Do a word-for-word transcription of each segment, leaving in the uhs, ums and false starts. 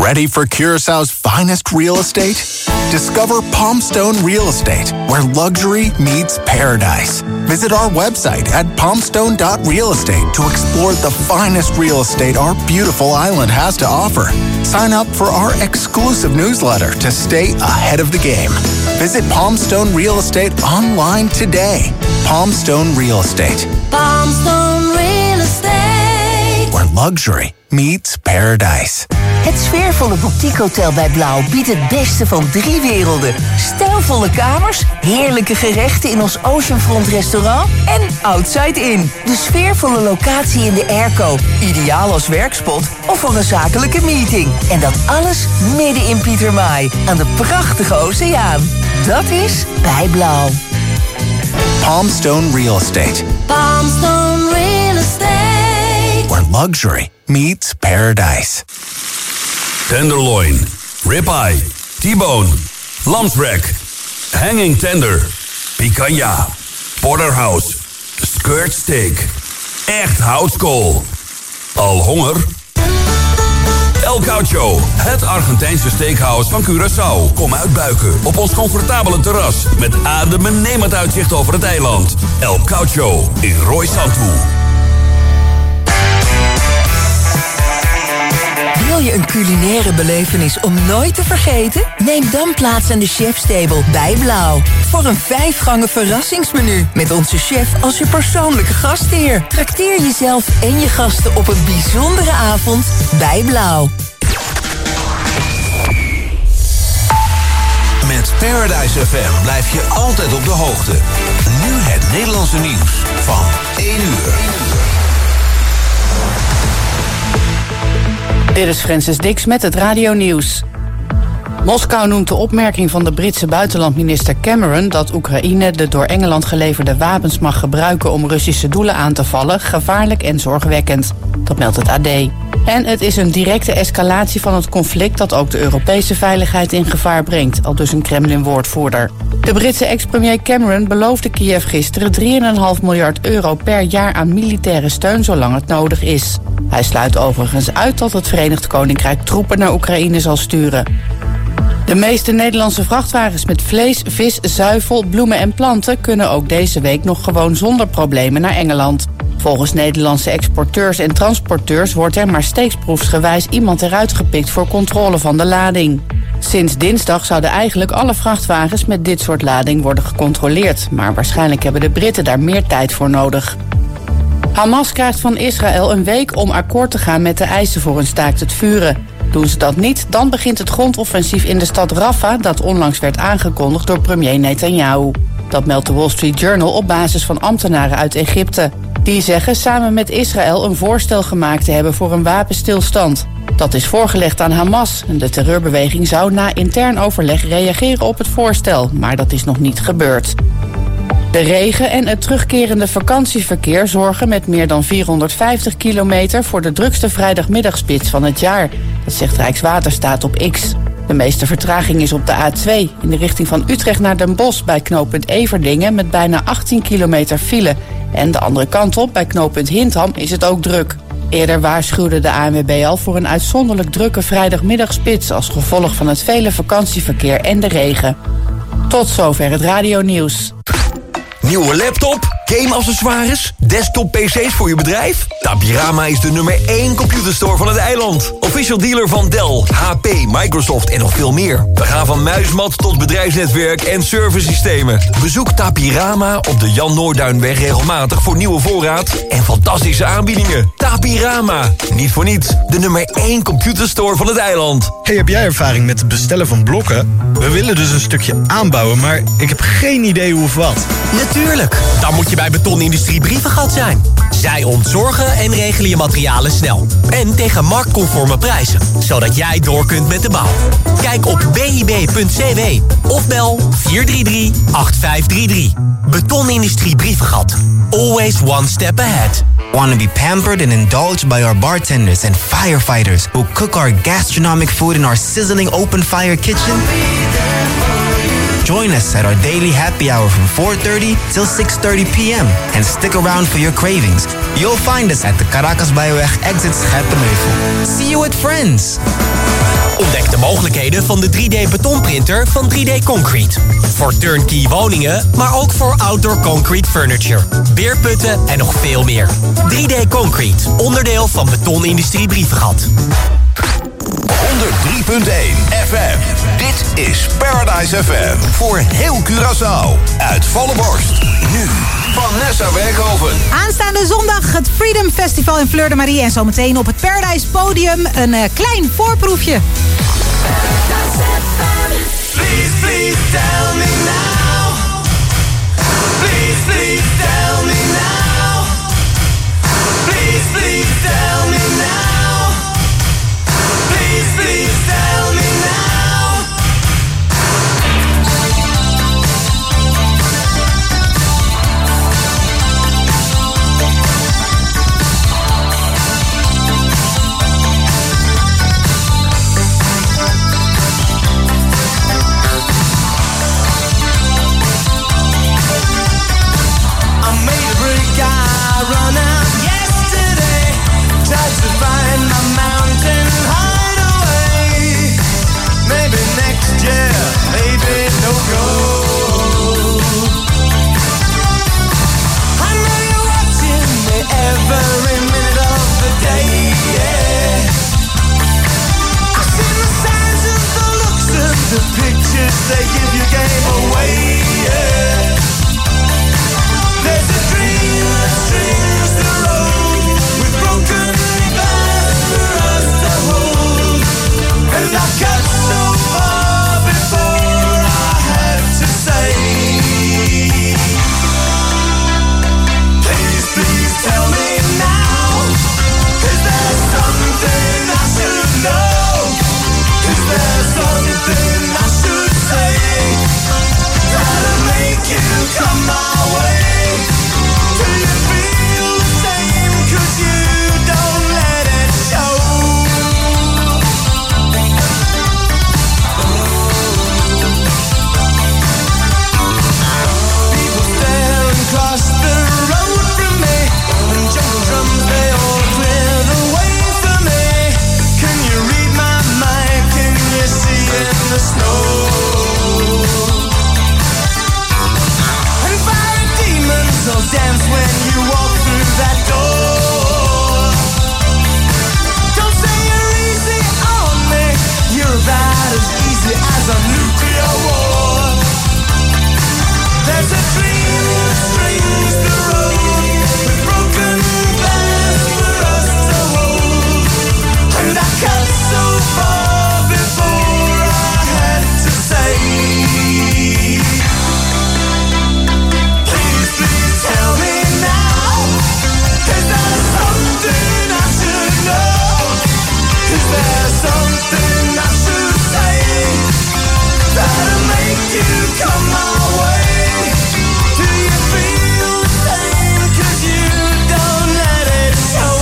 Ready for Curaçao's finest real estate? Discover Palmstone Real Estate, where luxury meets paradise. Visit our website at palmstone dot real estate to explore the finest real estate our beautiful island has to offer. Sign up for our exclusive newsletter to stay ahead of the game. Visit Palmstone Real Estate online today. Palmstone Real Estate. Palmstone Real Estate. Where luxury meets paradise. Het sfeervolle boutiquehotel bij Blauw biedt het beste van drie werelden. Stijlvolle kamers, heerlijke gerechten in ons Oceanfront restaurant en Outside Inn. De sfeervolle locatie in de airco. Ideaal als werkspot of voor een zakelijke meeting. En dat alles midden in Pietermaai aan de prachtige oceaan. Dat is bij Blauw. Palmstone Real Estate. Palmstone Real Estate. Where luxury meets paradise. Tenderloin, ribeye, T-bone, lamsrack, hanging tender, picanha, porterhouse, skirt steak, echt houtskool. Al honger? El Caucho, het Argentijnse steakhouse van Curaçao. Kom uitbuiken op ons comfortabele terras met adembenemend uitzicht over het eiland. El Caucho in Roy Santu. Wil je een culinaire belevenis om nooit te vergeten? Neem dan plaats aan de chefstable bij Blauw. Voor een vijfgangen verrassingsmenu. Met onze chef als je persoonlijke gastheer. Trakteer jezelf en je gasten op een bijzondere avond bij Blauw. Met Paradise F M blijf je altijd op de hoogte. Nu het Nederlandse nieuws van één uur. Dit is Francis Dix met het radionieuws. Moskou noemt de opmerking van de Britse buitenlandminister Cameron dat Oekraïne de door Engeland geleverde wapens mag gebruiken om Russische doelen aan te vallen gevaarlijk en zorgwekkend. Dat meldt het A D. En het is een directe escalatie van het conflict dat ook de Europese veiligheid in gevaar brengt, aldus een Kremlin-woordvoerder. De Britse ex-premier Cameron beloofde Kiev gisteren drie komma vijf miljard euro per jaar aan militaire steun zolang het nodig is. Hij sluit overigens uit dat het Verenigd Koninkrijk troepen naar Oekraïne zal sturen. De meeste Nederlandse vrachtwagens met vlees, vis, zuivel, bloemen en planten kunnen ook deze week nog gewoon zonder problemen naar Engeland. Volgens Nederlandse exporteurs en transporteurs wordt er maar steeksproefsgewijs iemand eruit gepikt voor controle van de lading. Sinds dinsdag zouden eigenlijk alle vrachtwagens met dit soort lading worden gecontroleerd, maar waarschijnlijk hebben de Britten daar meer tijd voor nodig. Hamas krijgt van Israël een week om akkoord te gaan met de eisen voor een staakt het vuren. Doen ze dat niet, dan begint het grondoffensief in de stad Rafah dat onlangs werd aangekondigd door premier Netanyahu. Dat meldt de Wall Street Journal op basis van ambtenaren uit Egypte. Die zeggen samen met Israël een voorstel gemaakt te hebben voor een wapenstilstand. Dat is voorgelegd aan Hamas en de terreurbeweging zou na intern overleg reageren op het voorstel, maar dat is nog niet gebeurd. De regen en het terugkerende vakantieverkeer zorgen met meer dan vierhonderdvijftig kilometer voor de drukste vrijdagmiddagspits van het jaar. Dat zegt Rijkswaterstaat op X. De meeste vertraging is op de A twee in de richting van Utrecht naar Den Bosch bij knooppunt Everdingen met bijna achttien kilometer file. En de andere kant op bij knooppunt Hintham is het ook druk. Eerder waarschuwde de A N W B al voor een uitzonderlijk drukke vrijdagmiddagspits als gevolg van het vele vakantieverkeer en de regen. Tot zover het radionieuws. Nieuwe laptop, game-accessoires, desktop-P C's voor je bedrijf? Tapirama is de nummer één computerstore van het eiland. Official dealer van Dell, H P, Microsoft en nog veel meer. We gaan van muismat tot bedrijfsnetwerk en serversystemen. Bezoek Tapirama op de Jan Noorduinweg regelmatig voor nieuwe voorraad en fantastische aanbiedingen. Tapirama, niet voor niets, de nummer één computerstore van het eiland. Hey, heb jij ervaring met het bestellen van blokken? We willen dus een stukje aanbouwen, maar ik heb geen idee hoe of wat. Natuurlijk, dan moet je bij Betonindustrie Brievengat zijn. Zij ontzorgen en regelen je materialen snel. En tegen marktconforme prijzen, zodat jij door kunt met de bouw. Kijk op b i b punt c w of bel vier drie drie, acht vijf drie drie. Betonindustrie Brievengat. Always one step ahead. Want to be pampered and indulged by our bartenders and firefighters who cook our gastronomic food in our sizzling open fire kitchen? Join us at our daily happy hour from four thirty till six thirty p m and stick around for your cravings. You'll find us at the Caracas Byweg exit Scherpenheuvel. See you with friends. Ontdek de mogelijkheden van de drie D betonprinter van drie D Concrete. Voor turnkey woningen, maar ook voor outdoor concrete furniture, beerputten en nog veel meer. drie D Concrete, onderdeel van Betonindustrie Brievengat. honderd drie punt één F M. Dit is Paradise F M. Voor heel Curaçao. Uit volle borst. Nu Vanessa Werkhoven. Aanstaande zondag het Freedom Festival in Fleur de Marie. En zometeen op het Paradise Podium een uh, klein voorproefje. Please, please tell me now. Please, please tell me now. Please, please tell me now. Please, please tell me now. I made a brick guy run out yesterday. Tried to find my mountain hideaway. Maybe next year, maybe no go. I know you're watching me every minute of the day, yeah. I see the signs and the looks and the pictures they give you game away, yeah. There's a dream that strings the road with broken glass for us to hold. And I got so far before I had to say, please, please tell me now. Is there something I should know? Is there something I should say that'll make you come my way? Do you feel the same? 'Cause you don't let it show. People stare and cross the road from me, and jungle drums they all clear the way for me. Can you read my mind? Can you see in the snow? And fiery demons will dance when you walk through that door. Don't say you're easy on me. You're about as easy as a nuclear war. There's a dream that strings the road with broken glass for us to hold. And I cut so far before I had to say, please, please tell me now. Is there something I should know? Is there something I should say that'll make you come my way? Do you feel the same? 'Cause you don't let it show.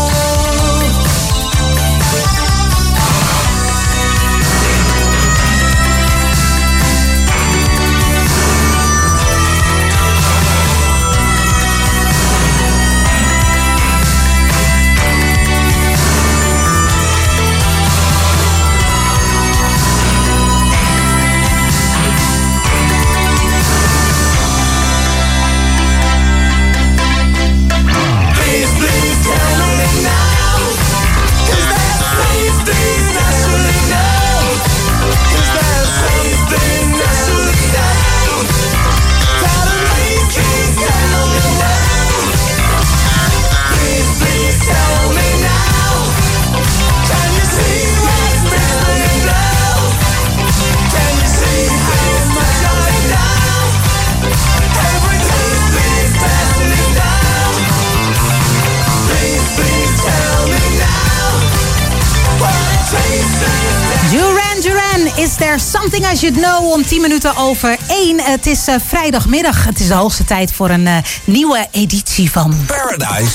Please, please tell me now. Is there something I should know? Is there something I should know that'll make you tell me now? Please, please tell me now. Can you see what's missing now? Can you see how much I know? Every day please pass me down. Please, please tell me now. What a taste is. Duran Duran, is there something I should know? Om tien minuten over één. Het is uh, vrijdagmiddag. Het is de hoogste tijd voor een uh, nieuwe editie van Paradise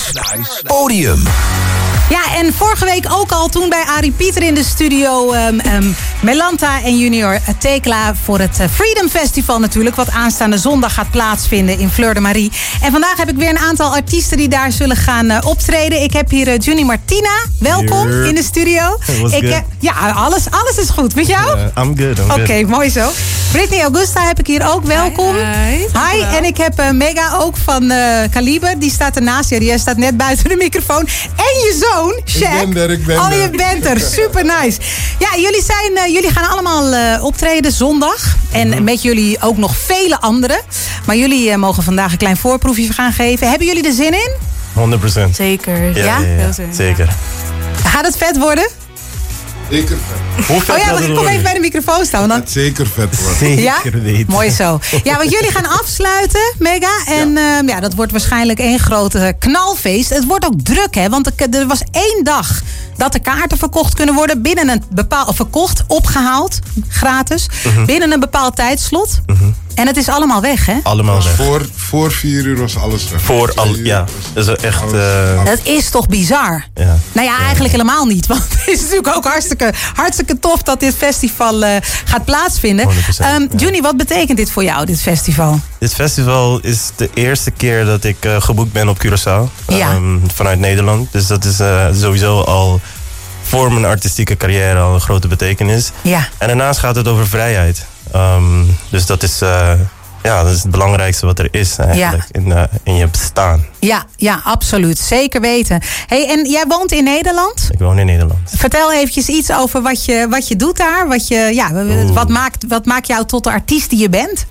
Podium. Ja, en vorige week ook al toen bij Arie Pieter in de studio um, um, Melanta en Junior Tekla voor het Freedom Festival natuurlijk, wat aanstaande zondag gaat plaatsvinden in Fleur de Marie. En vandaag heb ik weer een aantal artiesten die daar zullen gaan uh, optreden. Ik heb hier uh, Juni Martina. Welkom Here. in de studio. Ik, uh, ja, alles, alles is goed. Met jou? Yeah, I'm good. Oké, okay, mooi zo. Britney Augusta heb ik hier ook. Welkom. Hi. hi. Hi. En ik heb uh, Mega ook van uh, Kaliber. Die staat ernaast je. Die staat net buiten de microfoon. En je zoon, Shaq. Ik ben er, ik ben oh, er. je bent er. Super nice. Ja, jullie, zijn, uh, jullie gaan allemaal uh, optreden zondag. En mm-hmm. met jullie ook nog vele anderen. Maar jullie uh, mogen vandaag een klein voorproefje gaan geven. Hebben jullie er zin in? honderd procent. Zeker. Ja? ja, ja, ja. Zin, zeker. Ja. Gaat het vet worden? Zeker vet. Hoe vet oh ja, gaat het kom worden? even bij de microfoon staan. Dan... Het zeker vet worden. Zeker ja? niet. Mooi zo. Ja, want jullie gaan afsluiten, Mega. En ja. Uh, ja, dat wordt waarschijnlijk één grote knalfeest. Het wordt ook druk, hè. Want er was één dag dat de kaarten verkocht kunnen worden. Binnen een bepaald... verkocht, opgehaald, gratis. Uh-huh. Binnen een bepaald tijdslot. Uh-huh. En het is allemaal weg, hè? Allemaal weg. Voor, voor vier uur was alles weg. Voor al, ja. Dat is echt... Uh... Dat is toch bizar? Ja. Nou ja, eigenlijk ja. helemaal niet. Want het is natuurlijk ook hartstikke, hartstikke tof dat dit festival uh, gaat plaatsvinden. Um, Juni, ja. wat betekent dit voor jou, dit festival? Dit festival is de eerste keer dat ik uh, geboekt ben op Curaçao. Ja. Um, vanuit Nederland. Dus dat is uh, sowieso al voor mijn artistieke carrière al een grote betekenis. Ja. En daarnaast gaat het over vrijheid. Um, dus dat is, uh, ja, dat is het belangrijkste wat er is eigenlijk ja. in, uh, in je bestaan. Ja, ja, absoluut. Zeker weten. Hey, en jij woont in Nederland? Ik woon in Nederland. Vertel eventjes iets over wat je, wat je doet daar. Wat, je, ja, wat, maakt, wat maakt jou tot de artiest die je bent?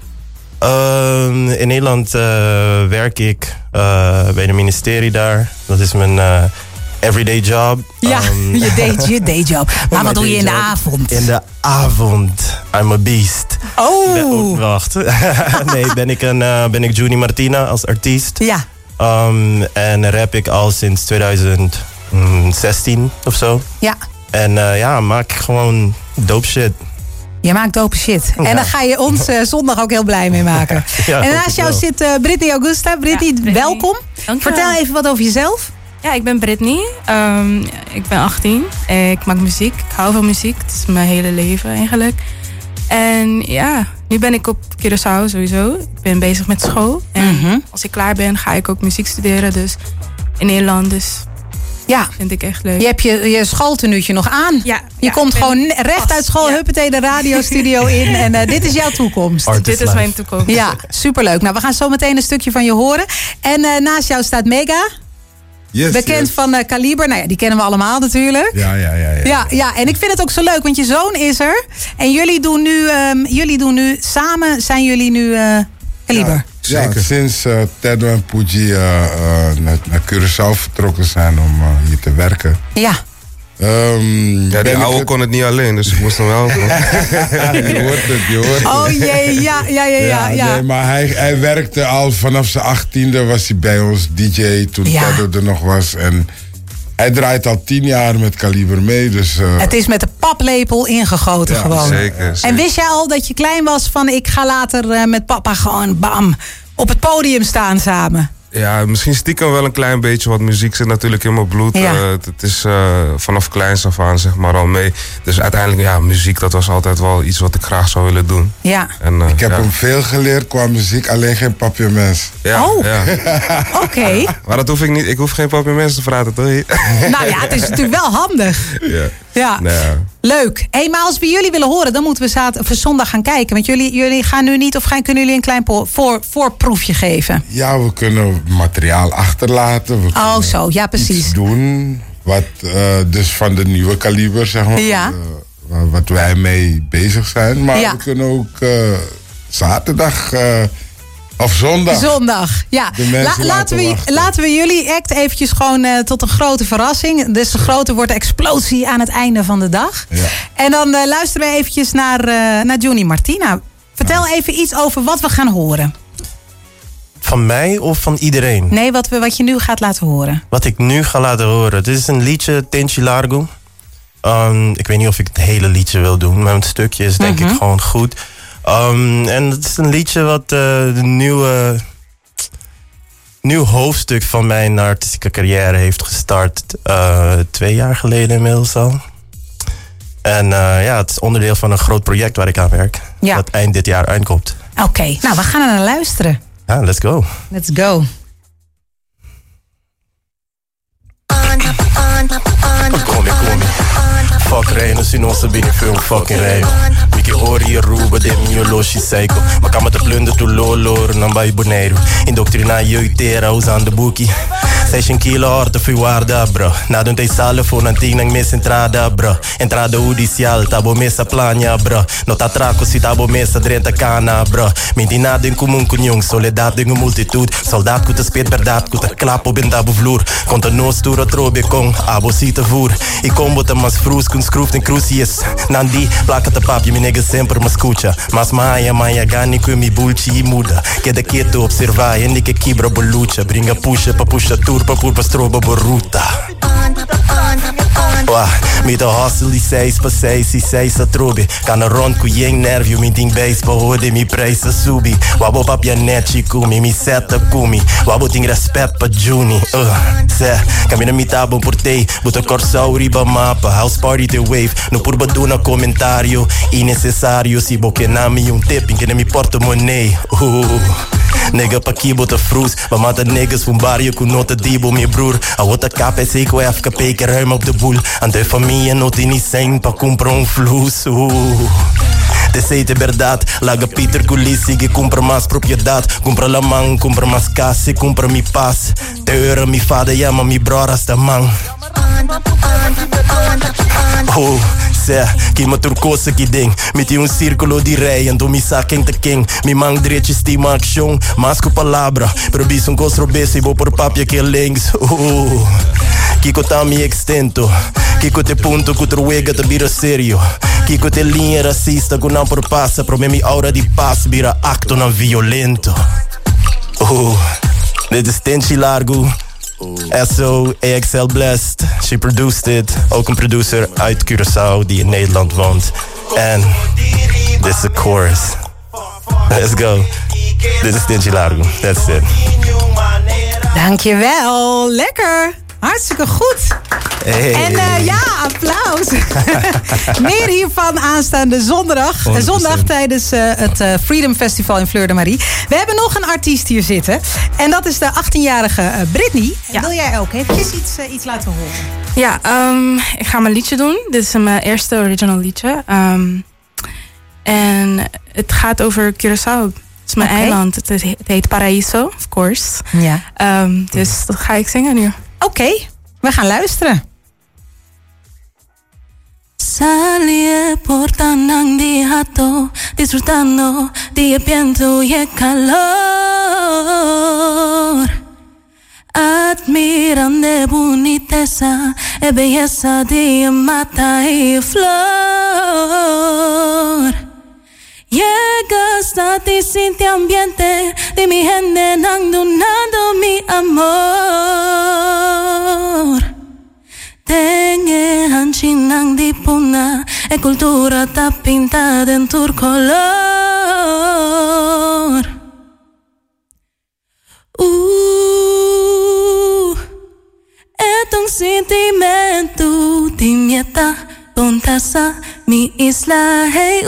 Uh, in Nederland uh, werk ik uh, bij het ministerie daar. Dat is mijn... Uh, everyday job. Ja, um, je, day, je dayjob. Maar wat doe je in de avond? In de avond. I'm a beast. Oh. Ben, oh wacht. nee, ben ik, een, uh, ben ik Juni Martina als artiest. Ja. Um, en rap ik al sinds twintig zestien of zo. Ja. En uh, ja, maak gewoon dope shit. Je maakt dope shit. Ja. En daar ga je ons uh, zondag ook heel blij mee maken. Ja, en naast jou zit uh, Britney Augusta. Britney, ja, Britney. welkom. Dank Vertel wel. even wat over jezelf. Ja, ik ben Britney. Um, ik ben achttien. Ik maak muziek. Ik hou van muziek. Het is mijn hele leven eigenlijk. En ja, nu ben ik op Curaçao sowieso. Ik ben bezig met school. En mm-hmm. als ik klaar ben, ga ik ook muziek studeren. Dus in Nederland. Dus ja, vind ik echt leuk. Je hebt je, je schooltenuutje nog aan. Ja, je ja, komt gewoon recht vast, uit school, ja. huppatee de radiostudio in. En uh, dit is jouw toekomst. Artist dit is life. mijn toekomst. Ja, superleuk. Nou, we gaan zo meteen een stukje van je horen. En uh, naast jou staat Mega. Yes, Bekend yes. van uh, Kaliber. Nou ja, die kennen we allemaal natuurlijk. Ja, ja, ja, ja. Ja, ja, en ik vind het ook zo leuk, want je zoon is er. En jullie doen nu, um, jullie doen nu samen, zijn jullie nu uh, Kaliber? Ja, ja, sinds uh, Teddo en Puji uh, uh, naar, naar Curaçao vertrokken zijn om uh, hier te werken. Ja. Um, ja, die oude het... kon het niet alleen, dus ik moest hem wel. Je hoort het, je hoort het. Oh jee, ja, ja, ja, ja. ja. Nee, maar hij, hij werkte al vanaf zijn achttiende, was hij bij ons D J toen ja. Teddo er nog was. En hij draait al tien jaar met Kaliber mee, dus... Uh... Het is met de paplepel ingegoten ja, gewoon. Zeker, zeker. En wist jij al dat je klein was van ik ga later uh, met papa gewoon bam op het podium staan samen? Ja, misschien stiekem wel een klein beetje, want muziek zit natuurlijk in mijn bloed. Ja. Uh, het is uh, vanaf kleins af aan zeg maar al mee. Dus uiteindelijk, ja, muziek dat was altijd wel iets wat ik graag zou willen doen. Ja. En, uh, ik heb ja. hem veel geleerd qua muziek, alleen geen papiermens. Ja, oh, ja. oké. Okay. Maar dat hoef ik niet, ik hoef geen papiermens te praten, toch? Nou ja, het is natuurlijk wel handig. Ja. Ja. Nou ja. Leuk. Hey, maar als we jullie willen horen, dan moeten we zaterdag of zondag gaan kijken. Want jullie, jullie gaan nu niet, of gaan, kunnen jullie een klein po- voor, voorproefje geven? Ja, we kunnen materiaal achterlaten. We oh, zo. Ja, precies. Iets doen wat uh, dus van de nieuwe kaliber, zeg maar. Ja. Uh, wat wij mee bezig zijn. Maar ja. we kunnen ook uh, zaterdag... Uh, Of zondag. Zondag, ja. La, laten, laten, we, laten we jullie act eventjes gewoon uh, tot een grote verrassing. Dus de grote wordt de explosie aan het einde van de dag. Ja. En dan uh, luisteren we eventjes naar, uh, naar Juni Martina. Vertel ja. even iets over wat we gaan horen. Van mij of van iedereen? Nee, wat, we, wat je nu gaat laten horen. Wat ik nu ga laten horen. Dit is een liedje, Tintje Largo. Um, ik weet niet of ik het hele liedje wil doen. Maar een stukje is denk mm-hmm. ik gewoon goed. Um, en het is een liedje wat uh, de nieuwe nieuw hoofdstuk van mijn artistieke carrière heeft gestart. Uh, twee jaar geleden inmiddels al. En uh, ja, het is onderdeel van een groot project waar ik aan werk. Ja. Dat eind dit jaar uitkomt. Oké, okay. Nou, we gaan er naar luisteren. Ja, let's go. Let's go. Come, come. Fuck rijden, als je nog zo binnen veel fucking rijden. Miki ori je roeba, de mio loshi seiko. Maar kan met de plunder toe lolo, dan bij bonaire. Indoctrina jeutera, hoe aan de boekie. zestien kilo hard of waarda, bro. Na doen te sale voor een tien, mis entrada, bro. Entrada judicial, tabo mesa plania, bro. Nota traco, si tabo mesa drenta cana, bro. Mintina den comum kunjong, soledad den multitude. Soldaat kuta speet verdad, kuta klapo ben tabo vloer. Konta no stura trobe kong, abo sita voer. Ik kom wat mas vroes, kun schroeft en crucies. Nandi, plaka te papje, mi nega sempre mas escucha. Mas maya, maya, gani ku mi bulchi muda. Queda quieto, observar, en que quibra bolucha. Bringa puxa, pa puxa tour, pa pur pa stroba boruta. Wah, met de hustle die seis pa seis, die seis a trobe. Kan een rond ku jeng nervio, mi ding baseball, hoorde mi prijs a subi. Wabo papia netchi kumi, mi seta kumi. Wabo ting respect pa juni. Uh, se, camina mi tabo por te, buta corso riba mapa. House party te wave, no por baduna comentario. Innecessario, si boke na mi un tip, in que mi portemonnee. Uh. Nigga pa kibo te vroes. We maten niggas van barrio kun nota dibo mijn broer. A wota K P C ko F K P ke ruim op de boel. Aan de familie not in zijn pa compra un flus. Oeh. De zeite verdad, laga Peter Culisi, que compra más propiedad. Compra la man, compra más casa, compra mi paz. Te euro mi vader, llama mi bror hasta man. Oh, se, que ma turcosa que ding. Meti un círculo de rei, ando mi saquen te king. Mi man dreche estima action, mas com palavra. Pero bis un costro bese, vou por papia que links. Oh, Kiko tá mi extento. Kiko te punto, kutruega te bira serio. Kiko te linha racista, ku não por passa. Pro me mi aura de paz, bira acto não violento. Oh, dit is Tenchi Largo. S O A X L Blessed, she produced it. Ook een producer uit Curaçao die in Nederland woont. En dit is de chorus. Let's go. Dit is Tenchi Largo, that's it. Dankjewel, lekker. Hartstikke goed. Hey. En uh, ja, applaus. Meer hiervan aanstaande zondag. honderd procent. Zondag tijdens uh, het uh, Freedom Festival in Fleur de Marie. We hebben nog een artiest hier zitten. En dat is de achttienjarige uh, Britney. Ja. Wil jij ook eventjes iets, uh, iets laten horen? Ja, um, ik ga mijn liedje doen. Dit is mijn eerste original liedje. Um, en het gaat over Curaçao. Het is mijn Okay. eiland. Het, is, het heet Paraíso, of course. Ja. Um, dus dat ga ik zingen nu. Oké, okay, we gaan luisteren. Salí por Tanang di Hato, disfrutando de viento y el calor. Admirando boniteza y belleza de mata y flor. Llegas a ti sin te ambiente de mi gente donando mi amor. Tenga hanchinang di puna e cultura ta pintada en tu color. Uh, es un sentimento de mieta pontasa mi isla hey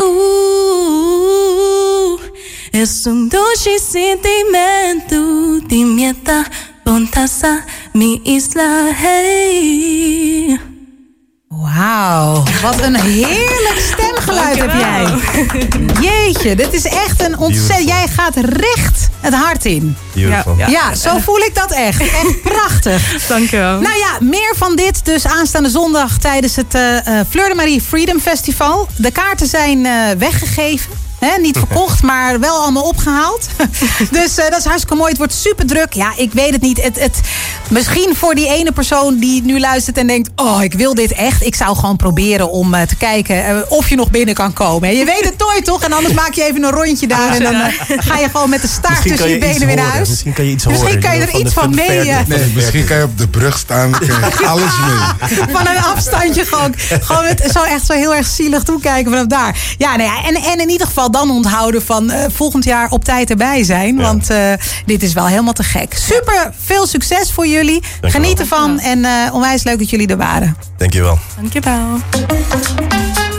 uh, es un dulce sentimento de mieta pontasa mi isla hey. Wauw, wat een heerlijk stemgeluid heb jij. Jeetje, dit is echt een ontzettend... Jij gaat recht het hart in. Beautiful. Ja, ja, zo voel ik dat echt. Echt prachtig. Dankjewel. Nou ja, meer van dit dus aanstaande zondag tijdens het uh, Fleur de Marie Freedom Festival. De kaarten zijn uh, weggegeven. He, niet verkocht, maar wel allemaal opgehaald. Dus uh, dat is hartstikke mooi. Het wordt super druk. Ja, ik weet het niet. Het, het, misschien voor die ene persoon die nu luistert en denkt... oh, ik wil dit echt. Ik zou gewoon proberen om uh, te kijken uh, of je nog binnen kan komen. Je weet het nooit, toch? En anders maak je even een rondje daar. En dan uh, ga je gewoon met de staart Misschien tussen je, je benen weer naar horen. huis. Misschien kan je iets Misschien horen. kan je er Van iets de- van van de mee... verte. uh, Nee, misschien kan je op de brug staan, dan krijg je alles mee. van een afstandje gewoon, gewoon met zo echt zo heel erg zielig toekijken vanaf daar. Ja, nou ja, en, en in ieder geval dan onthouden van uh, volgend jaar op tijd erbij zijn. Ja. Want uh, dit is wel helemaal te gek. Super, veel succes voor jullie. Dankjewel. Geniet ervan en uh, onwijs leuk dat jullie er waren. Dankjewel. Dankjewel.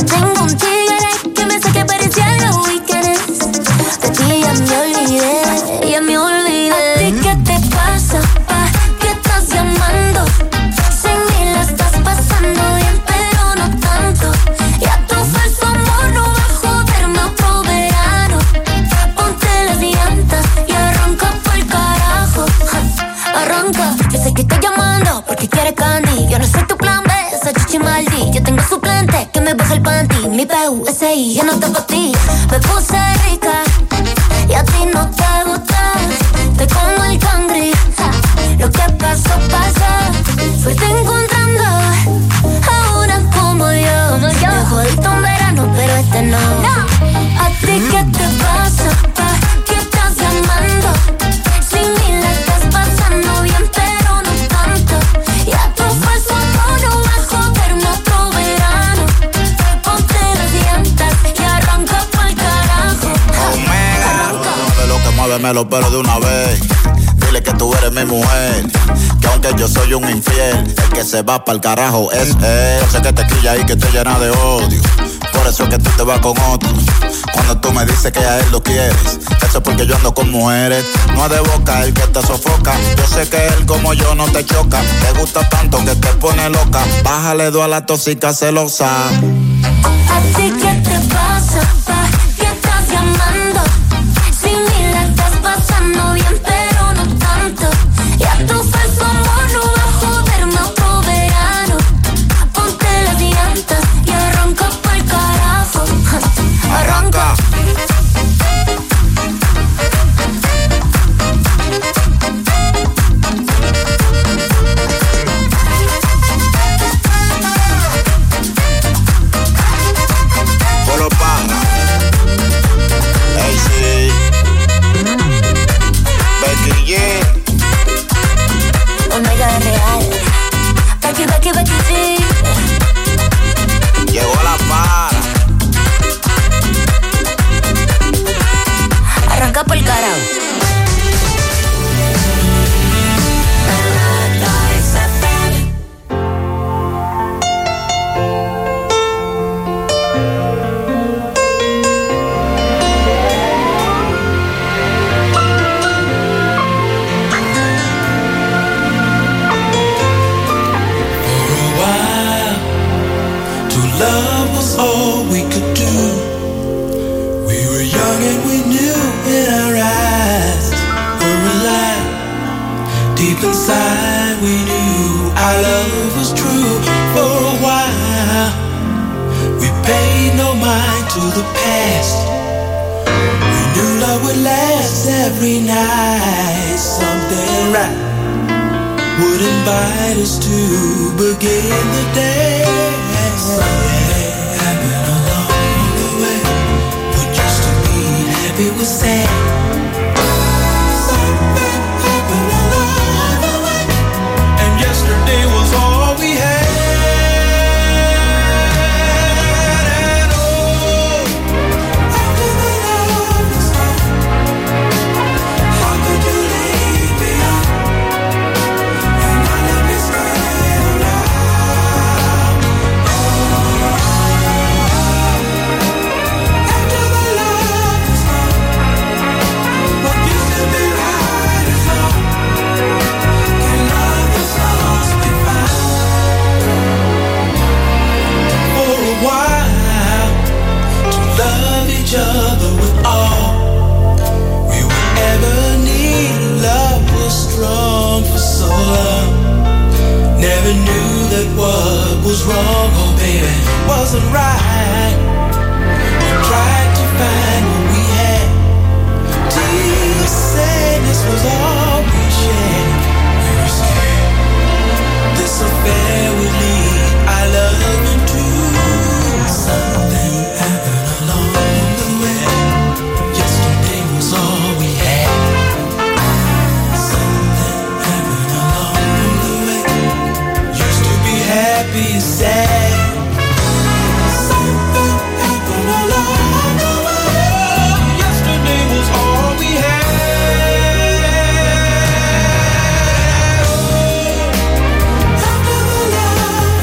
tengo un tigre que me saque parecía los weekends. De ti ya me olvidé, ya me olvidé. ¿A ti qué te pasa? ¿Pa' qué estás llamando? Sin mí la estás pasando bien, pero no tanto. Ya tu falso amor no va a joderme otro verano. Ponte las llantas y arranca pa'l carajo. Arranca, yo sé que estoy llamando porque quieres candy. Yo no soy tu plan B, esa chichi maldi. Yo tengo suplente que me baja el panty. Mi P U S I ya no está pa' ti. Me puse rica y a ti no te gusta. Te como el cangri, ja. Lo que pasó, pasó. Fuiste encontrando a una como yo. Me jodiste un verano, pero este no. ¿A ti qué te pasa? ¿Pa' qué estás llamando? Sin mí la estás pasando bien, pero no tanto. Ya tu falso amor no va a joderme otro verano. Ponte las llantas y arranca pa'l carajo. Omega, de lo que muéveme los pelos de una vez. Dile que tú eres mi mujer, que aunque yo soy un infiel, el que se va pa'l carajo es él. Yo sé que te quilla y que te llena de odio, por eso es que tú te vas con otro. Cuando tú me dices que a él lo quieres, eso es porque yo ando con mujeres. No es de boca el que te sofoca, yo sé que él como yo no te choca. Te gusta tanto que te pone loca, bájale dos a la tóxica celosa. ¿A ti qué te pasa? ¿Pa' qué estás llamando? Sin mí la estás pasando bien, pero no tanto. Ya tu falso amor no va a joderme otro verano. Ponte las llantas y arranca pa'l carajo. Arranca. Polo Pana, A C, Becky G, Omega es real. Becky, Becky, Becky G. llegó la para. Arranca pa'l carajo. Love was all we could do. We were young and we knew in our eyes were alive. Deep inside we knew our love was true. For a while we paid no mind to the past. We knew love would last every night. Something right would invite us to begin the day. Something happened along the way. What used to be happy was sad. Something happened along the way, and yesterday was all we had. And oh, after the love was gone, how could you leave me on and not let me stay around? Other with all we would ever need. Love was strong for so long. Never knew that what was wrong, oh baby, wasn't right. We tried to find what we had. Deep sadness was all we shared. We were scared this affair would lead our love into something happened along the way. Yesterday was all we had. Something happened along the way. Used to be happy and sad. Something happened along the way. Yesterday was all we had. After the love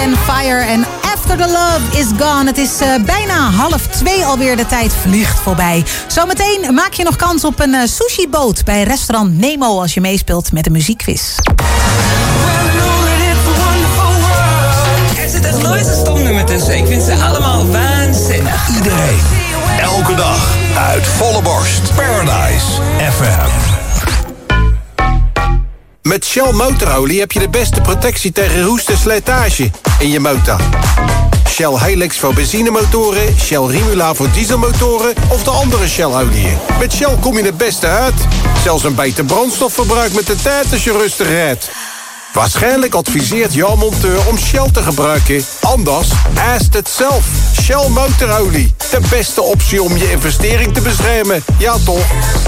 and Fire en After the Love is Gone. Het is uh, bijna half twee alweer, de tijd vliegt voorbij. Zometeen maak je nog kans op een uh, sushiboot bij restaurant Nemo als je meespeelt met de muziekquiz. Er zit echt nooit een stomnummer tussen. Ik vind ze allemaal waanzinnig. Iedereen, elke dag, uit volle borst. Paradise F M. Met Shell motorolie heb je de beste protectie tegen roest en slijtage in je motor. Shell Helix voor benzinemotoren, Shell Rimula voor dieselmotoren of de andere Shell-oliën. Met Shell kom je het beste uit. Zelfs een beter brandstofverbruik met de tijd als je rustig rijdt. Waarschijnlijk adviseert jouw monteur om Shell te gebruiken. Anders, ask het zelf. Shell motorolie. De beste optie om je investering te beschermen. Ja toch?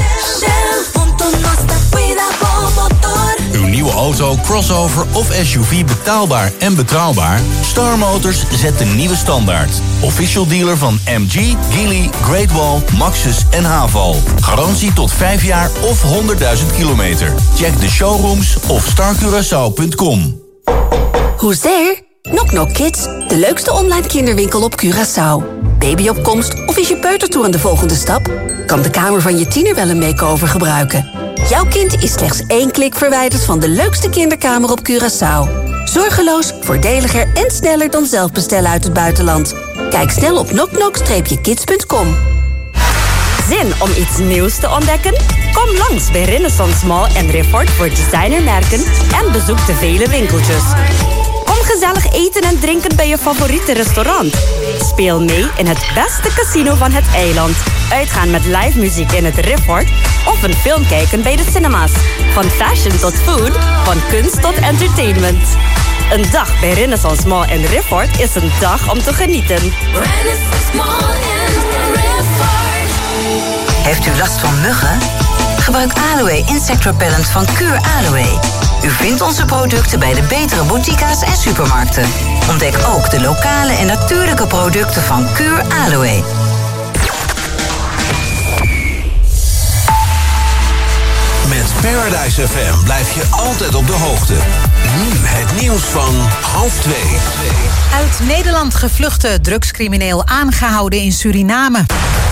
Uw nieuwe auto, crossover of S U V betaalbaar en betrouwbaar? Star Motors zet de nieuwe standaard. Official dealer van M G, Geely, Great Wall, Maxus en Haval. Garantie tot vijf jaar of honderdduizend kilometer. Check de showrooms of star curaçao punt com. Hoezeer? Knock Knock Kids, de leukste online kinderwinkel op Curaçao. Babyopkomst of is je peutertoer aan de volgende stap? Kan de kamer van je tiener wel een makeover gebruiken? Jouw kind is slechts één klik verwijderd van de leukste kinderkamer op Curaçao. Zorgeloos, voordeliger en sneller dan zelf bestellen uit het buitenland. Kijk snel op knock knock kids punt com. Zin om iets nieuws te ontdekken? Kom langs bij Renaissance Mall en Rifford voor designermerken en bezoek de vele winkeltjes. Kom gezellig eten en drinken bij je favoriete restaurant. Speel mee in het beste casino van het eiland. Uitgaan met live muziek in het Rifford of een film kijken bij de cinema's. Van fashion tot food, van kunst tot entertainment. Een dag bij Renaissance Mall en Rifford is een dag om te genieten. Renaissance Mall en Rifford. Heeft u last van muggen? Gebruik Aloe Insect Repellent van Cure Aloe. U vindt onze producten bij de betere boutiques en supermarkten. Ontdek ook de lokale en natuurlijke producten van Cure Aloe. Met Paradise F M blijf je altijd op de hoogte. Nu het nieuws van half twee. Uit Nederland gevluchte drugscrimineel aangehouden in Suriname.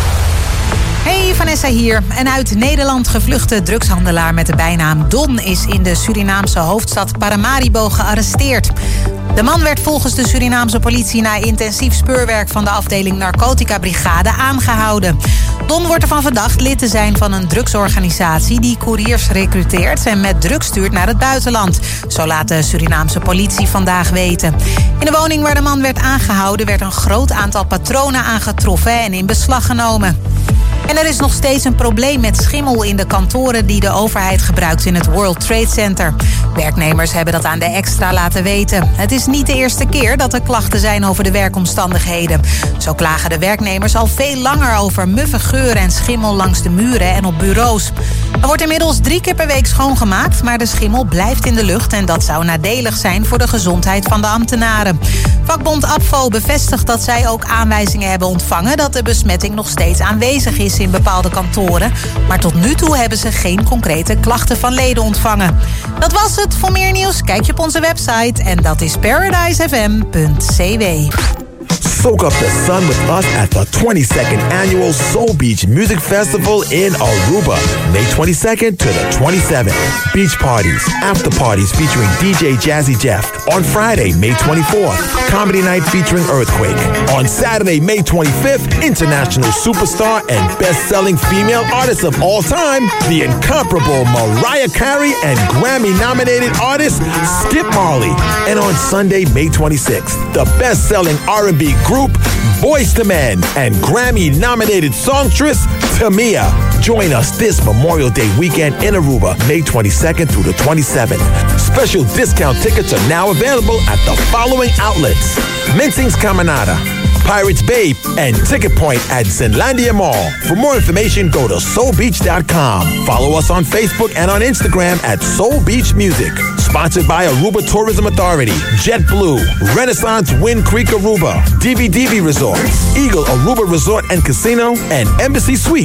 Hey, Vanessa hier. Een uit Nederland gevluchte drugshandelaar met de bijnaam Don is in de Surinaamse hoofdstad Paramaribo gearresteerd. De man werd volgens de Surinaamse politie na intensief speurwerk van de afdeling Narcotica Brigade aangehouden. Don wordt ervan verdacht lid te zijn van een drugsorganisatie die couriers recruteert en met drugs stuurt naar het buitenland. Zo laat de Surinaamse politie vandaag weten. In de woning waar de man werd aangehouden werd een groot aantal patronen aangetroffen en in beslag genomen. En er is nog steeds een probleem met schimmel in de kantoren die de overheid gebruikt in het World Trade Center. Werknemers hebben dat aan de Extra laten weten. Het is niet de eerste keer dat er klachten zijn over de werkomstandigheden. Zo klagen de werknemers al veel langer over muffe geuren en schimmel langs de muren en op bureaus. Er wordt inmiddels drie keer per week schoongemaakt, maar de schimmel blijft in de lucht en dat zou nadelig zijn voor de gezondheid van de ambtenaren. Vakbond A P V O bevestigt dat zij ook aanwijzingen hebben ontvangen dat de besmetting nog steeds aanwezig is in bepaalde kantoren. Maar tot nu toe hebben ze geen concrete klachten van leden ontvangen. Dat was het. Voor meer nieuws kijk je op onze website en dat is paradise f m punt c w. Soak up the sun with us at the twenty-second Annual Soul Beach Music Festival in Aruba. May twenty-second to the twenty-seventh. Beach parties, after parties featuring D J Jazzy Jeff. On Friday, May twenty-fourth, Comedy Night featuring Earthquake. On Saturday, May twenty-fifth, international superstar and best-selling female artist of all time, the incomparable Mariah Carey and Grammy-nominated artist Skip Marley. And on Sunday, May twenty-sixth, the best-selling R and B group Boyz two Men and Grammy-nominated songstress Tamia. Join us this Memorial Day weekend in Aruba, May twenty-second through the twenty-seventh. Special discount tickets are now available at the following outlets: Mincing's Caminada, Pirates Bay, and Ticket Point at Zenlandia Mall. For more information, go to soul beach dot com. Follow us on Facebook and on Instagram at Soul Beach Music. Sponsored by Aruba Tourism Authority, JetBlue, Renaissance Wind Creek Aruba, D V D V Resort, Eagle Aruba Resort and Casino, and Embassy Suites.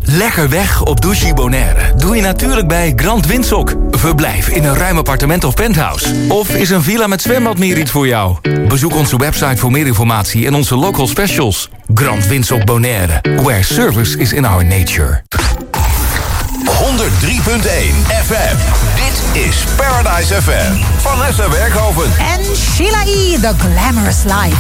Lekker weg op Douche Bonaire doe je natuurlijk bij Grand Windsock. Verblijf in een ruim appartement of penthouse. Of is een villa met zwembad meer iets voor jou? Bezoek onze website voor meer informatie en onze local specials. Grand Windsock Bonaire, where service is in our nature. honderd drie punt één F M. Dit is Paradise F M. Vanessa Werkhoven. En Sheila E. The Glamorous Life.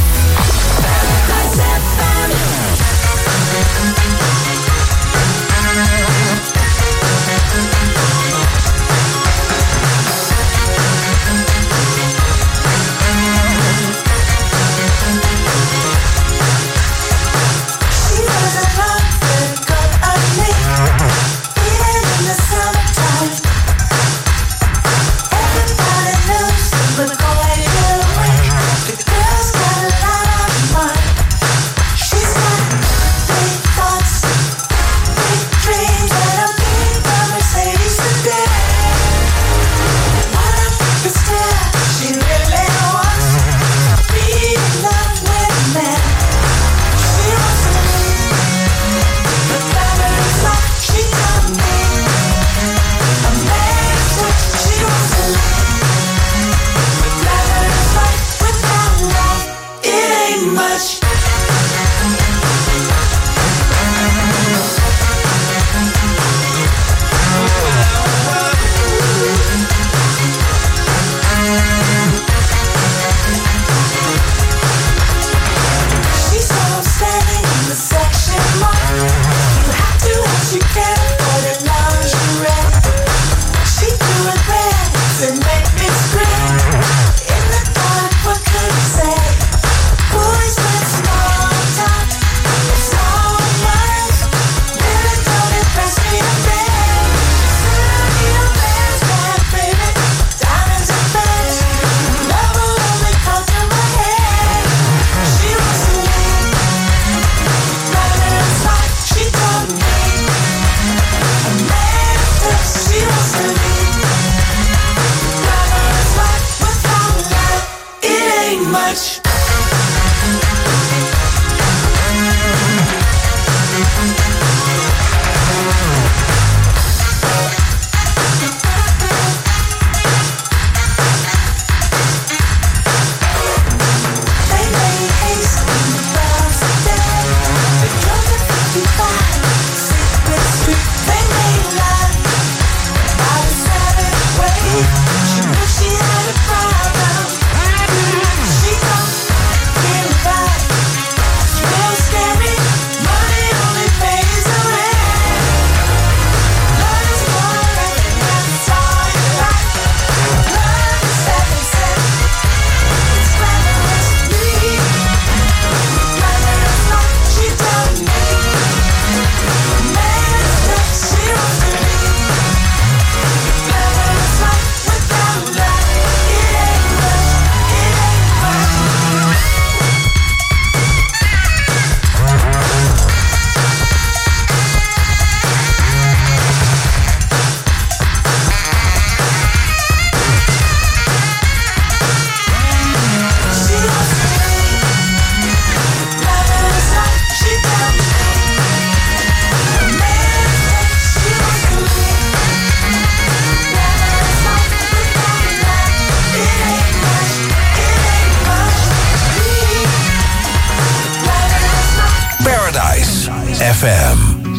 F M.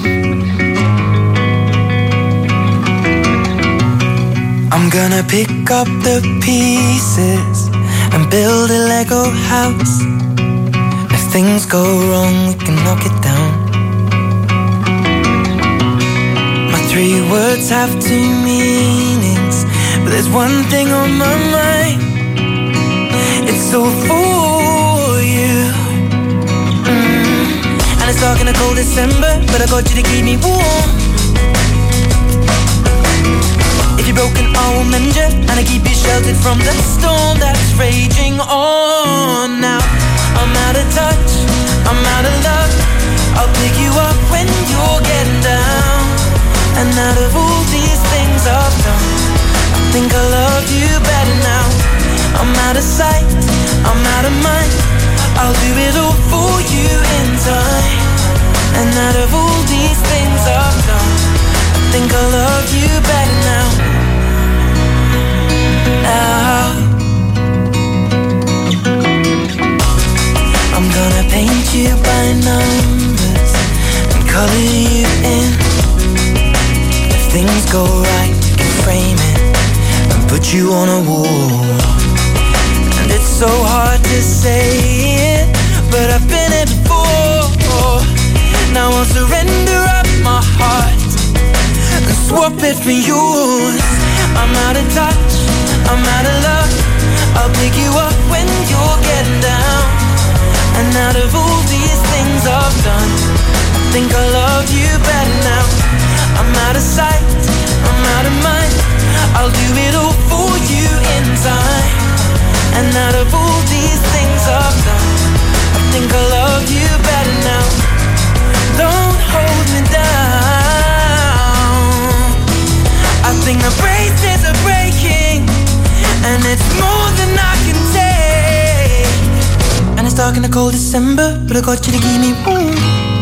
I'm gonna pick up the pieces and build a Lego house. If things go wrong, we can knock it down. My three words have two meanings, but there's one thing on my mind. It's all for you. Mm. And it's dark in a cold December, but I got you to keep me warm. If you're broken, I will mend you, and I keep you sheltered from the storm that's raging on. Now I'm out of touch, I'm out of luck. I'll pick you up when you're getting down. And out of all these things I've done, I think I love you better now. I'm out of sight, I'm out of mind. I'll do it all for you in time. And out of all these things I've make alright, can frame it and put you on a wall. And it's so hard to say it, but I've been it before. Now I'll surrender up my heart and swap it for yours. I'm out of touch, I'm out of luck. I'll pick you up when you're getting down. And out of all these things I've done, I think I love you better now. I'm out of sight, I'm out of mind. I'll do it all for you in time. And out of all these things I've done, I think I love you better now. Don't hold me down. I think the braces are breaking, and it's more than I can take. And it's dark in the cold December, but I got you to give me room.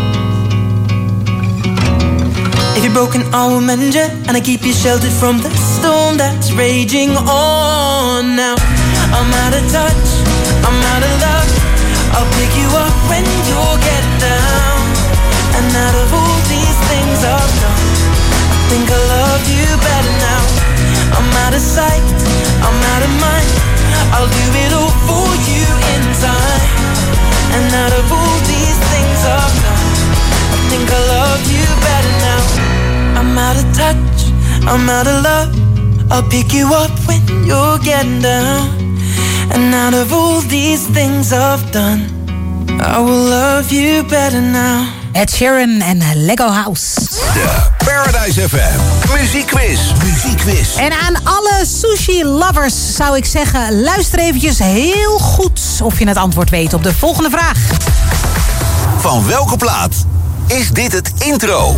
If you're broken, I will mend you, and I keep you sheltered from the storm that's raging on. Now I'm out of touch, I'm out of luck. I'll pick you up when you're getting down. And out of all these things I've done, I think I love you better now. I'm out of sight, I'm out of mind. I'll do it all for you in time. And out of all these things I've done, I think I love you better now. I'm out of touch, I'm out of love. I'll pick you up when you're getting down. And out of all these things I've done, I will love you better now. Ed Sheeran en Lego House. De Paradise F M Muziekquiz. Muziekquiz. En aan alle sushi-lovers zou ik zeggen, luister eventjes heel goed of je het antwoord weet op de volgende vraag. Van welke plaat is dit het intro?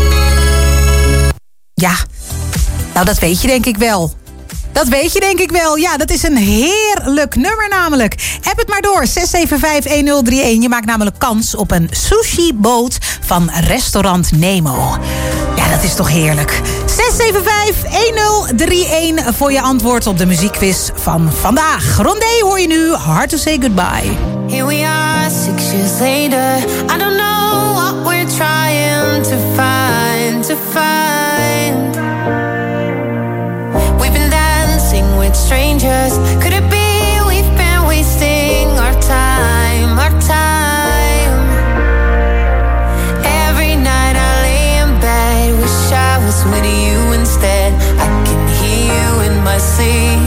Ja, nou dat weet je denk ik wel. Dat weet je denk ik wel. Ja, dat is een heerlijk nummer namelijk. App het maar door. zes zeven vijf een nul drie een. Je maakt namelijk kans op een sushi-boot van restaurant Nemo. Ja, dat is toch heerlijk. zes zeven vijf een nul drie een voor je antwoord op de muziekquiz van vandaag. Rondé hoor je nu Hard to Say Goodbye. Here we are, six years later. I don't know what we're trying to find, to find. We've been dancing with strangers. Could it be we've been wasting our time, our time? Every night I lay in bed, wish I was with you instead. I can hear you in my sleep.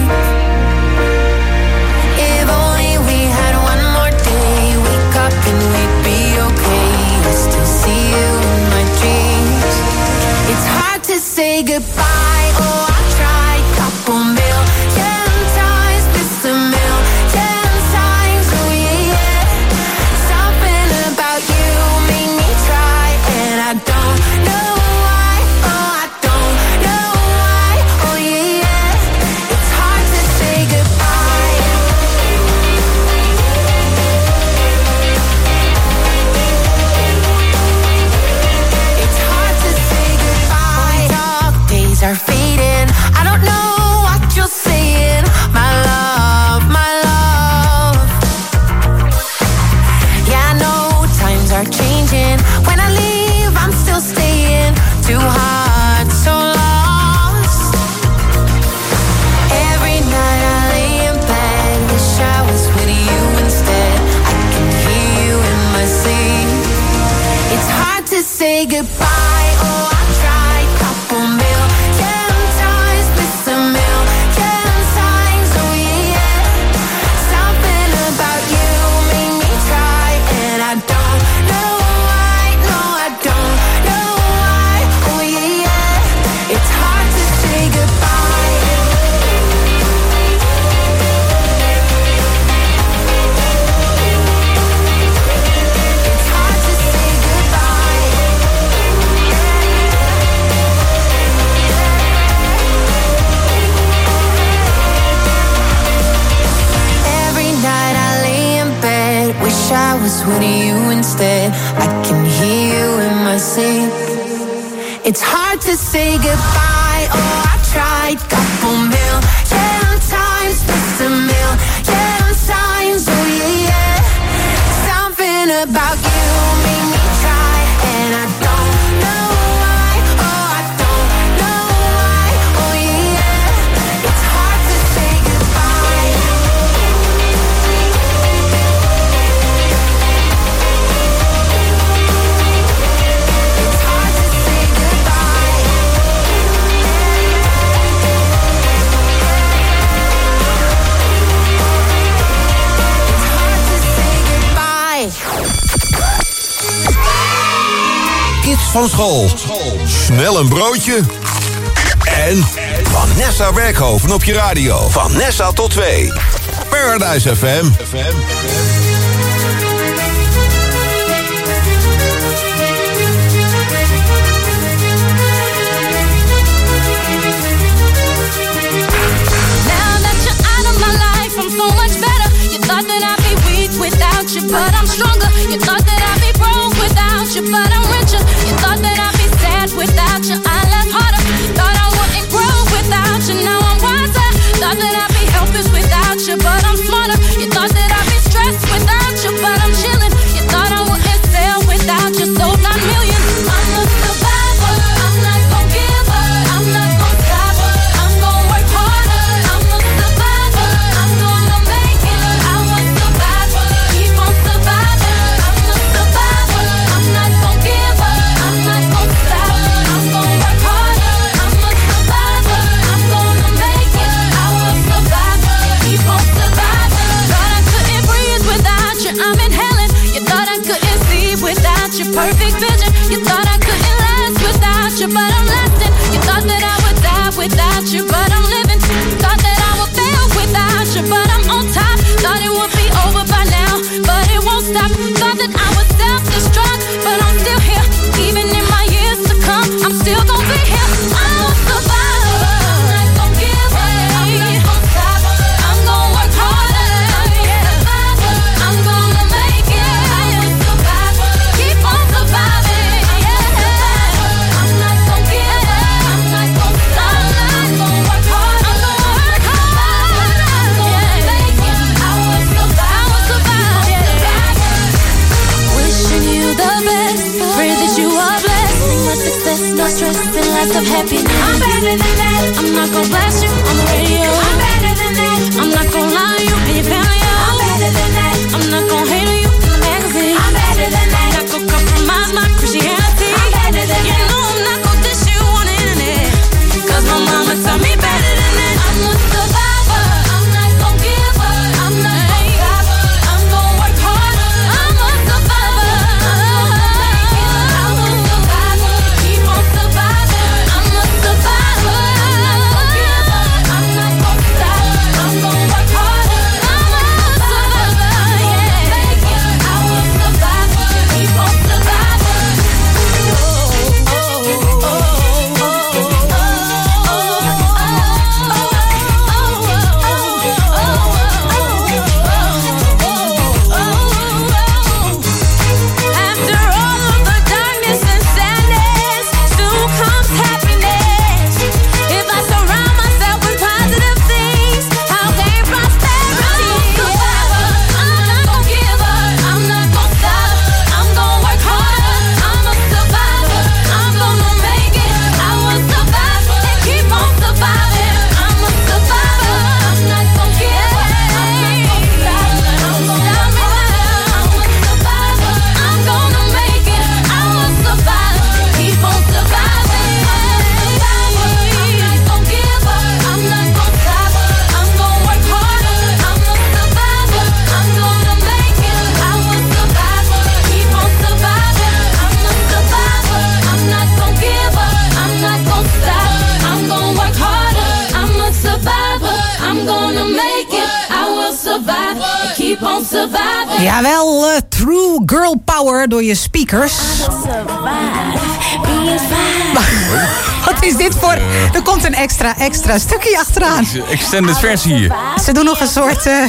If only we had one more day, wake up and we'd be okay. I still see you in my dreams. It's hard to say goodbye. Oh, I tried, couple million times, missed a million times. Oh yeah, yeah. Something about you made me try, and I don't know why. Oh, I don't know why. Oh yeah, yeah. It's hard to say goodbye. It's hard to say goodbye. Dark days are fading. I don't know what you're saying. My love, my love. Yeah, I know times are changing. When I leave, I'm still staying. Too hard, so lost. Every night I lay in bed, wish I was with you instead. I can hear you in my sleep. It's hard to say goodbye. Oh, I tried, couple million times, miss a million times. Oh yeah, yeah. Something about you made me try, and I don't know why. No, I don't know why. Oh yeah, yeah. It's hard to say goodbye. It's hard to say goodbye. Every night I lay in bed, wish I was with you instead. I can hear you in my sleep. It's hard to say goodbye. Oh, I tried, couple million times, missed a million times. Oh yeah, yeah. Something about you made me try, and I don't know why. Oh, I don't know van school. Snel een broodje. En Vanessa Werkhoven op je radio. Van Nessa tot twee. Paradise F M. But I'm stronger. You thought that I'd be broke without you, but I'm richer. You thought that I'd be sad without you, I laugh harder. Thought I wouldn't grow without you, now I'm wiser. Thought that I'd be helpless without you, but I'm smarter. You thought that I'd be stressed without you, but I'm chilling. You thought I wouldn't sell without you, sold nine million. I'm a survivor. I'm not gon' give up. I'm not gon' stop. I'm gon' work harder. I'm a survivor. I'm gonna make it. I was survivor. Keep on surviving. I'm a survivor. I'm not gon' give up. I'm not gon' stop. I'm gon' work harder. I'm a survivor. I'm gonna make it. I was survivor. Keep on surviving. Thought I couldn't breathe without you. I'm inhaling. You thought I couldn't see without your perfect vision. You thought I couldn't last without you, but I'm lasting. You thought that I would die without you, but I'm living. Thought that I would fail without you, but I'm on top. Thought it would be over by now, but it won't stop. Thought that I would self-destruct, but I'm still here. Even in my years to come, I'm still gonna be here. I'm a survivor. I'm not gonna give up. I'm not gonna stop. I'm gonna work harder. I'm a survivor. I'm gonna make it. I'm a survivor. Keep on surviving. I'm not gonna give up. I'm not gonna stop. I'm gonna work hard. I'm gonna work hard. I'm gonna make it. I will survive. I will survive. Wishing you the best. Pray that you are blessed. No success, no stress, and lots of happiness. I'm better than that. I'm not gonna blast you on the radio. I'm better than that. I'm not gonna lie to you and your family. I'm better than that. I'm not gonna hate on you in the magazine. I'm better than that. Not gonna compromise my Christianity. I'm better than that. You know I'm not gonna dish you on the internet. Cause my mama taught me better than that. I'm a survivor. I'm not gonna give up. I'm not gonna stop. I'm gonna work harder. I'm a survivor. I'm a survivor. Keep on surviving. I'm a survivor. I'm not gonna give up. I'm not gonna stop. I'm gonna work harder. I'm a survivor. Yeah. I will survive. Keep on surviving. After all of the darkness and sadness, soon comes happiness. If I surround myself with positive things, I'll gain prosperity. I'm a survivor. I'm not gonna give up. I'm not gonna stop. I'm gonna work harder. I'm a survivor. I'm gonna make it. I will survive and keep on surviving. I'm a survivor. I'm not gonna give up. I'm not gonna stop. I'm gonna I'm a survivor. I'm gonna make it. I will survive. Keep on surviving. I'm not gonna give up. I'm not gonna stop. I'm gonna work harder. I'm a survivor. I'm gonna make it. I will survive. Keep on surviving. I'm a survivor. I'm not gonna give up. I'm not gonna stop. I'm gonna work harder. I'm a survivor. I'm gonna make it. I will survive. Keep on surviving. Jawel, eh, True Girl Power door je speakers. Wat is dit voor... Er komt een extra, extra stukje achteraan. Extended versie hier. Ze doen nog een soort... eh,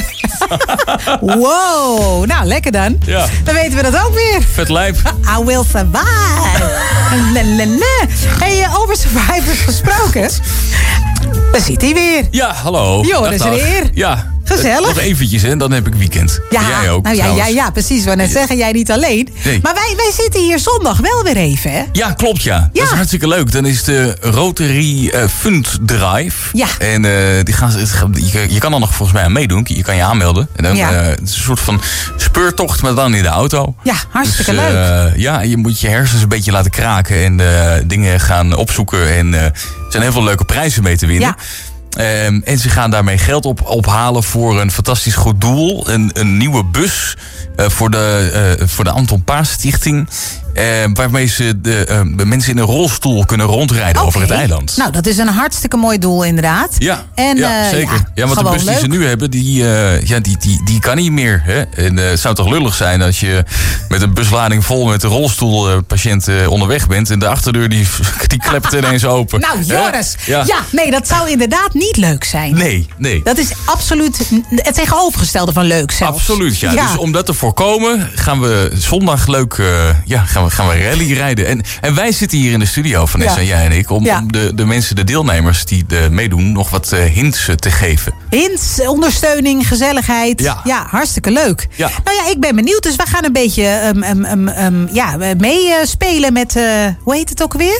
wow, nou lekker dan. Ja. Dan weten we dat ook weer. Vet lijp. I will survive. Lelele. Hey, eh, over survivors gesproken. Daar zit hij weer. Ja, hallo. Joris Dag, dag. weer. Ja. Gezellig. Nog eventjes, hè, dan heb ik weekend. Ja, En jij ook, nou, ja, ja, ja, precies. Ik wou net zeggen, jij niet alleen. Nee. Maar wij, wij zitten hier zondag wel weer even, hè? Ja, klopt, ja. Ja. Dat is hartstikke leuk. Dan is de Rotary uh, Fund Drive. Ja. En uh, die gaan, je, je kan er nog volgens mij aan meedoen. Je kan je aanmelden. En dan, Ja. uh, het is een soort van speurtocht, maar dan in de auto. Ja, hartstikke Dus, uh, leuk. Ja, je moet je hersens een beetje laten kraken en uh, dingen gaan opzoeken. En uh, er zijn heel veel leuke prijzen mee te winnen. Ja. Um, en ze gaan daarmee geld op, ophalen voor een fantastisch goed doel. Een, een nieuwe bus uh, voor, de, uh, voor de Anton Paas Stichting. Uh, waarmee ze de, uh, de mensen in een rolstoel kunnen rondrijden Okay. over het eiland. Nou, dat is een hartstikke mooi doel inderdaad. Ja, en, ja uh, zeker. Ja, Ja, want de gewoon bus die leuk. ze nu hebben, die, uh, ja, die, die, die kan niet meer. Hè? En uh, het zou toch lullig zijn als je met een buslading vol met rolstoelpatiënten onderweg bent en de achterdeur die, die klept ineens open. Nou, Joris. Hè? Ja. Ja, nee, dat zou inderdaad niet leuk zijn. Nee, nee. Dat is absoluut het tegenovergestelde van leuk zelfs. Absoluut, ja. Ja. Dus om dat te voorkomen gaan we zondag leuk uh, ja, gaan we, gaan we rally rijden. En, en wij zitten hier in de studio, Vanessa, Ja. jij en ik, om, Ja. om de, de mensen, de deelnemers die de meedoen, nog wat uh, hints uh, te geven. Hints, ondersteuning, gezelligheid. Ja. hartstikke leuk. Ja. Nou ja, ik ben benieuwd. Dus we gaan een beetje um, um, um, um, ja, meespelen met, uh, hoe heet het ook weer?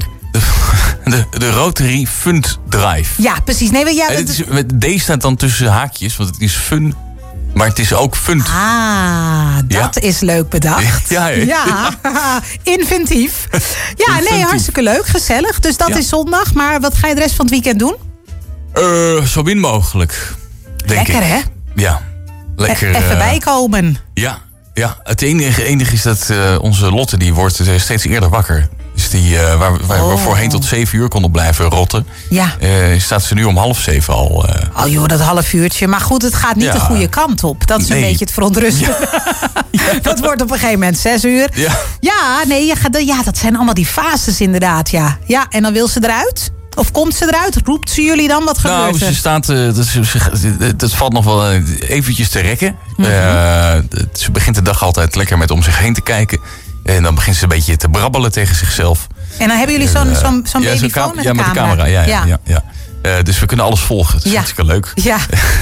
De, de Rotary Fund Drive. Ja, precies. Nee, maar ja, En dat het is, met D staat dan tussen haakjes, want het is fun, maar het is ook fund. Ah, dat Ja. is leuk bedacht. Ja, hè? ja. inventief. Ja, nee, Inventief. hartstikke leuk, gezellig. Dus dat Ja. is zondag. Maar wat ga je de rest van het weekend doen? Uh, zo min mogelijk, denk Lekker, ik. hè? Ja, lekker. E- even uh, bijkomen. Ja, ja, het enige, enige is dat uh, onze Lotte die wordt uh, steeds eerder wakker. Dus die, uh, waar, waar Oh. we voorheen tot zeven uur konden blijven rotten, Ja. uh, staat ze nu om half zeven al. Uh, Oh joh, dat half uurtje. Maar goed, het gaat niet Ja. de goede kant op. Dat is een Nee. beetje het verontrustende. Dat wordt op een gegeven moment zes uur. Ja. Ja, nee, je gaat, ja, dat zijn allemaal die fases inderdaad, ja. Ja, en dan wil ze eruit? Of komt ze eruit? Roept ze jullie dan? Wat gebeurt nou, er? ze staat, uh, dat, ze, ze- dat valt nog wel uh, eventjes te rekken. Mhm. Uh, het- ze begint de dag altijd lekker met om zich heen te kijken. En dan begint ze een beetje te brabbelen tegen zichzelf. En dan hebben jullie zo'n Uh, zo'n zo'n ja, zo'n babyfoon cam- met ja, een met de camera? camera. Ja, ja, ja. ja. Uh, dus we kunnen alles volgen. Dat is Ja. hartstikke leuk. Ja.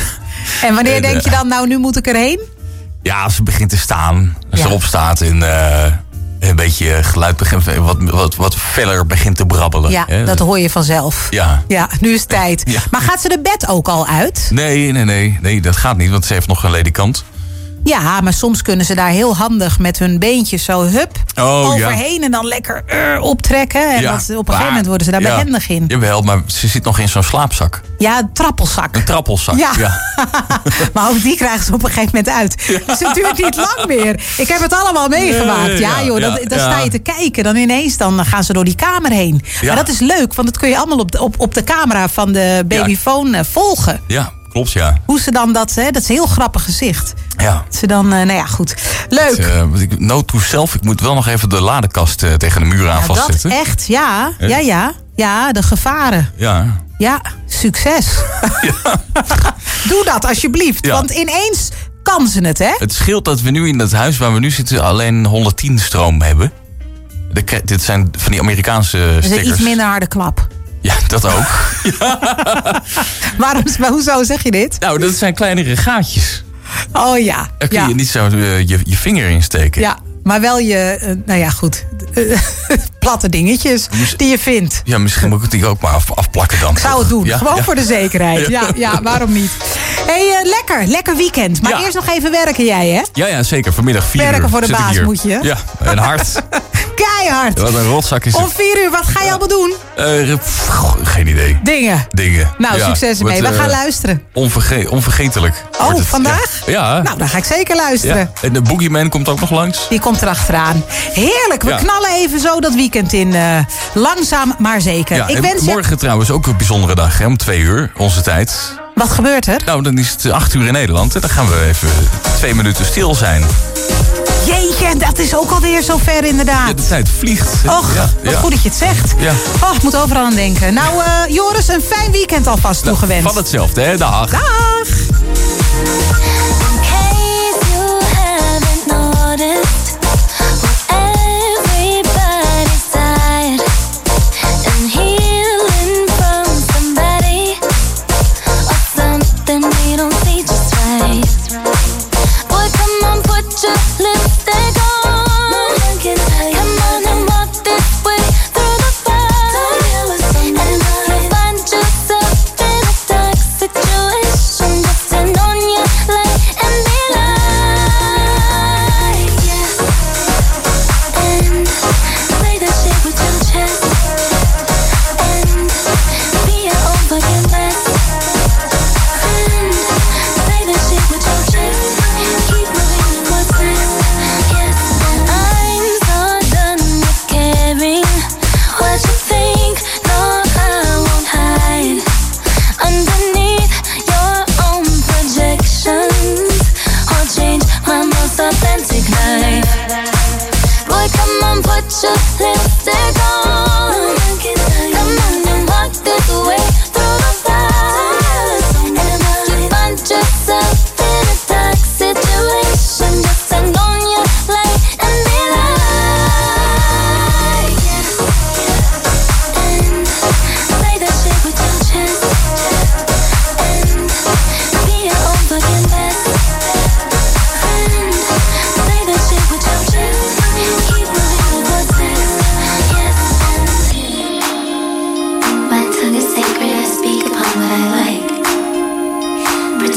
En wanneer En, denk uh, je dan, nou, nu moet ik erheen? Ja, als ze begint te staan, als Ja. ze erop staat en uh, een beetje geluid begint, wat, wat, wat feller begint te brabbelen. Ja, hè. dat hoor je vanzelf. Ja. Ja, nu is het tijd. Ja. Maar gaat ze de bed ook al uit? Nee, nee, nee, nee, dat gaat niet, want ze heeft nog een ledikant. Ja, maar soms kunnen ze daar heel handig met hun beentjes zo hup Oh, overheen en dan lekker uh, optrekken. En Ja, dat, op een maar- gegeven moment worden ze daar ja, behendig in. Jawel, maar ze zit nog in zo'n slaapzak. Ja, een trappelzak. Een trappelzak. Ja. Ja. Maar ook die krijgen ze op een gegeven moment uit. Dus het duurt niet lang meer. Ik heb het allemaal meegemaakt. Nee, Ja, ja, joh, dat, ja, dan ja. sta je te kijken. Dan ineens dan gaan ze door die kamer heen. Ja. Maar dat is leuk, want dat kun je allemaal op de, op, op de camera van de babyfoon eh, volgen. Ja, klopt, ja. Hoe ze dan dat, hè, dat is een heel grappig gezicht. Ja. Dat ze dan, eh, nou ja, goed. Leuk. Uh, note to self, ik moet wel nog even de ladekast uh, tegen de muur aan Ja, dat vastzetten. echt, ja. Hè? Ja, ja. Ja, de gevaren. Ja. Ja, succes. Doe dat alsjeblieft. Ja. Want ineens kan ze het, hè? Het scheelt dat we nu in het huis waar we nu zitten alleen honderdtien stroom hebben. De, kri- dit zijn van die Amerikaanse Dus een stickers. iets minder harde klap. Ja, dat ook. Waarom, maar hoezo zeg je dit? Nou, dat zijn kleinere gaatjes. Oh ja. Daar kun ja. je niet zo uh, je, je vinger in steken. Ja, maar wel je, uh, nou ja, goed. Uh, platte dingetjes die je vindt. Ja, misschien moet ik die ook maar af, afplakken dan. Ik zou het doen, Ja, gewoon ja. voor de zekerheid. Ja, ja, waarom niet? Hé, hey, uh, lekker, lekker weekend. Maar Ja. eerst nog even werken jij, hè? Ja, ja, zeker. Vanmiddag vier Werken uur voor de zit ik baas hier. moet je. Ja, en hard. Keihard. Wat een rotzak is het. Om vier uur, wat ga je allemaal doen? Uh, pff, goh, geen idee. Dingen. Dingen. Nou, Ja, succes ermee. wordt, We gaan uh, luisteren. Onverge onvergetelijk. Oh, wordt het. vandaag? Ja. ja. Nou, dan ga ik zeker luisteren. Ja. En de Boogeyman komt ook nog langs. Die komt erachteraan. Heerlijk, we Ja. knallen even zo dat weekend in. Uh, langzaam, maar zeker. Ja, ik en wens je... morgen trouwens ook een bijzondere dag, hè, om twee uur, onze tijd. Wat gebeurt er? Nou, dan is het acht uur in Nederland. En dan gaan we even twee minuten stil zijn. Jeetje, dat is ook alweer zo ver inderdaad. Ja, de tijd vliegt. Och, ja, wat ja. goed dat je het zegt. Ja. Oh, ik moet overal aan denken. Nou, uh, Joris, een fijn weekend alvast Nou, toegewenst. van hetzelfde, hè? Dag. Dag. Situation, just on you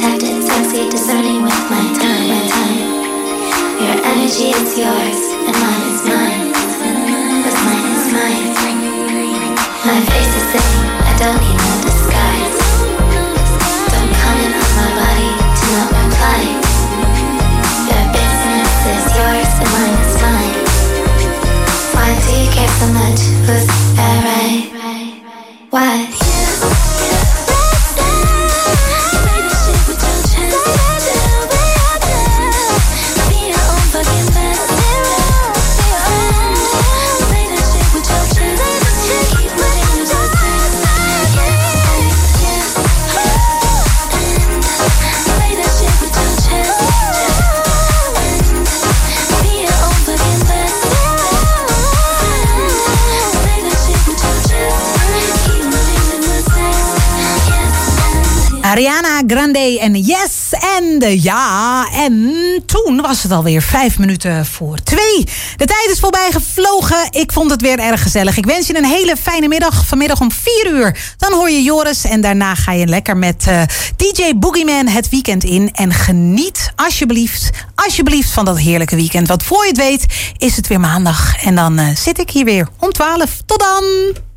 protected, sexy, discerning with my time, my time. Your energy is yours, and mine is mine. What's mine is mine. My face is saying, I don't need no disguise. Don't comment on my body to not reply. Your business is yours, and mine is mine. Why do you care so much? Who's that right? Why? Ariana Grande en Yes and ja. En toen was het alweer vijf minuten voor twee. De tijd is voorbij gevlogen. Ik vond het weer erg gezellig. Ik wens je een hele fijne middag. Vanmiddag om vier uur. Dan hoor je Joris. En daarna ga je lekker met uh, D J Boogeyman het weekend in. En geniet alsjeblieft, alsjeblieft van dat heerlijke weekend. Want voor je het weet is het weer maandag. En dan uh, zit ik hier weer om twaalf. Tot dan!